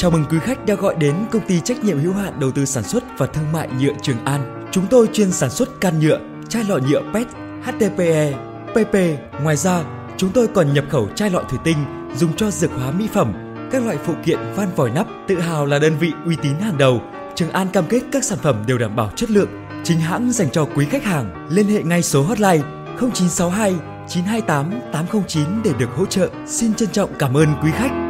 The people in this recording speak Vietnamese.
Chào mừng quý khách đã gọi đến công ty trách nhiệm hữu hạn đầu tư sản xuất và thương mại nhựa Trường An. Chúng tôi chuyên sản xuất can nhựa, chai lọ nhựa PET, HDPE, PP. Ngoài ra, chúng tôi còn nhập khẩu chai lọ thủy tinh dùng cho dược hóa mỹ phẩm, các loại phụ kiện van vòi nắp. Tự hào là đơn vị uy tín hàng đầu, Trường An cam kết các sản phẩm đều đảm bảo chất lượng, chính hãng dành cho quý khách hàng. Liên hệ ngay số hotline 0962 928 809 để được hỗ trợ. Xin trân trọng cảm ơn quý khách.